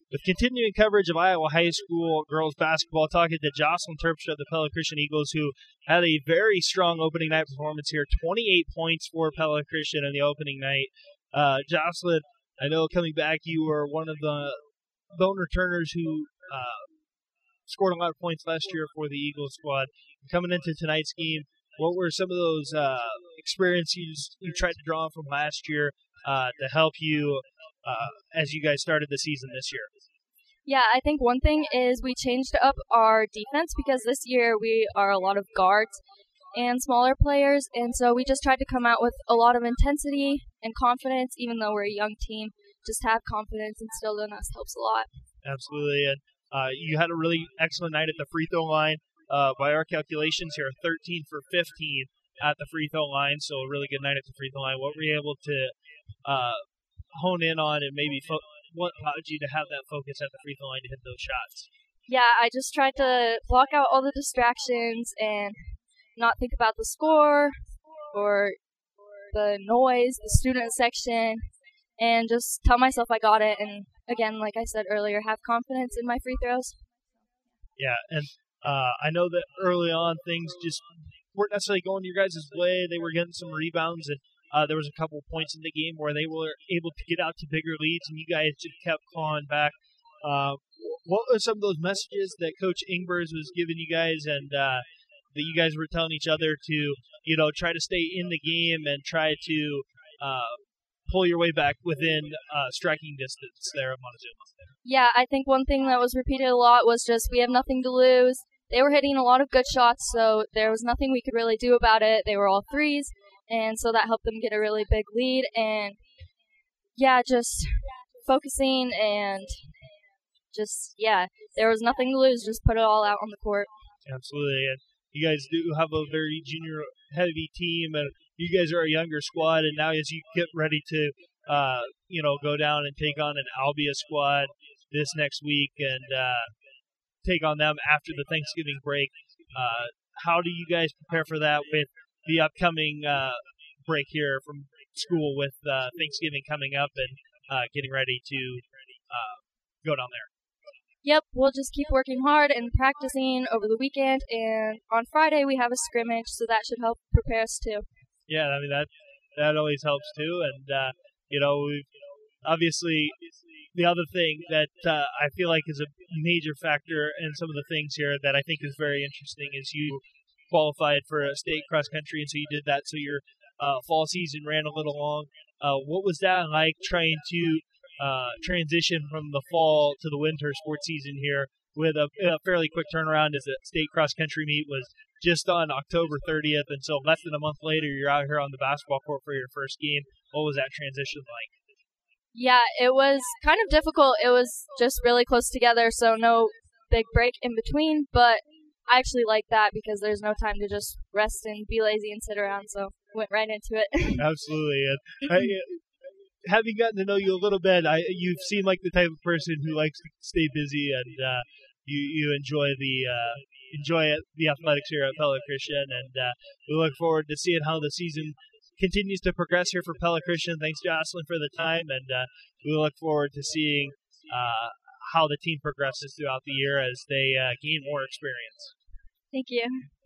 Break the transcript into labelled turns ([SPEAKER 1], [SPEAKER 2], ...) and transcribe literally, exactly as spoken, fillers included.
[SPEAKER 1] with continuing coverage of Iowa High School girls basketball, talking to Jocelyn Terpstra of the Pella Christian Eagles, who had a very strong opening night performance here. twenty-eight points for Pella Christian in the opening night. Uh, Jocelyn, I know coming back, you were one of the bone returners who uh, scored a lot of points last year for the Eagles squad. Coming into tonight's game, what were some of those uh, experiences you tried to draw on from last year uh, to help you uh, as you guys started the season this year?
[SPEAKER 2] Yeah, I think one thing is we changed up our defense because this year we are a lot of guards and smaller players, and so we just tried to come out with a lot of intensity and confidence, even though we're a young team. Just have confidence instilled in us helps a lot.
[SPEAKER 1] Absolutely, and uh, you had a really excellent night at the free throw line. Uh, by our calculations here, thirteen for fifteen at the free throw line, so a really good night at the free throw line. What were you able to uh, hone in on, and maybe fo- what allowed you to have that focus at the free throw line to hit those shots?
[SPEAKER 2] Yeah, I just tried to block out all the distractions and not think about the score or the noise, the student section, and just tell myself I got it. And again, like I said earlier, have confidence in my free throws.
[SPEAKER 1] Yeah, and uh, I know that early on things just weren't necessarily going your guys' way. They were getting some rebounds, and uh, there was a couple points in the game where they were able to get out to bigger leads, and you guys just kept clawing back. Uh, what were some of those messages that Coach Ingbers was giving you guys, and uh, that you guys were telling each other to, you know, try to stay in the game and try to uh, pull your way back within uh, striking distance there at Montezuma?
[SPEAKER 2] Yeah, I think one thing that was repeated a lot was just we have nothing to lose. They were hitting a lot of good shots, so there was nothing we could really do about it. They were all threes, and so that helped them get a really big lead. And, yeah, just focusing and just, yeah, there was nothing to lose. Just put it all out on the court.
[SPEAKER 1] Absolutely, and you guys do have a very junior-heavy team, and you guys are a younger squad, and now as you get ready to, uh, you know, go down and take on an Albia squad this next week and uh, take on them after the Thanksgiving break, uh, how do you guys prepare for that with the upcoming uh, break here from school with uh, Thanksgiving coming up and uh, getting ready to uh, go down there?
[SPEAKER 2] Yep, we'll just keep working hard and practicing over the weekend, and on Friday we have a scrimmage, so that should help prepare us too.
[SPEAKER 1] Yeah, I mean, that that always helps too, and, uh, you know, we've obviously the other thing that uh, I feel like is a major factor in some of the things here that I think is very interesting is you qualified for a state cross country, and so you did that, so your uh, fall season ran a little long. Uh, what was that like trying to uh, transition from the fall to the winter sports season here with a, a fairly quick turnaround as the state cross country meet was just on October thirtieth, and so less than a month later you're out here on the basketball court for your first game. What was that transition like?
[SPEAKER 2] Yeah, it was kind of difficult. It was just really close together, so no big break in between, but I actually like that because there's no time to just rest and be lazy and sit around, so went right into it.
[SPEAKER 1] Absolutely. And I, having gotten to know you a little bit, I, you seem like the type of person who likes to stay busy, and uh, you you enjoy the uh, enjoy it, the athletics here at Pella Christian, and uh, we look forward to seeing how the season continues to progress here for Pella Christian. Thanks, Jocelyn, for the time, and uh, we look forward to seeing uh, how the team progresses throughout the year as they uh, gain more experience.
[SPEAKER 2] Thank you.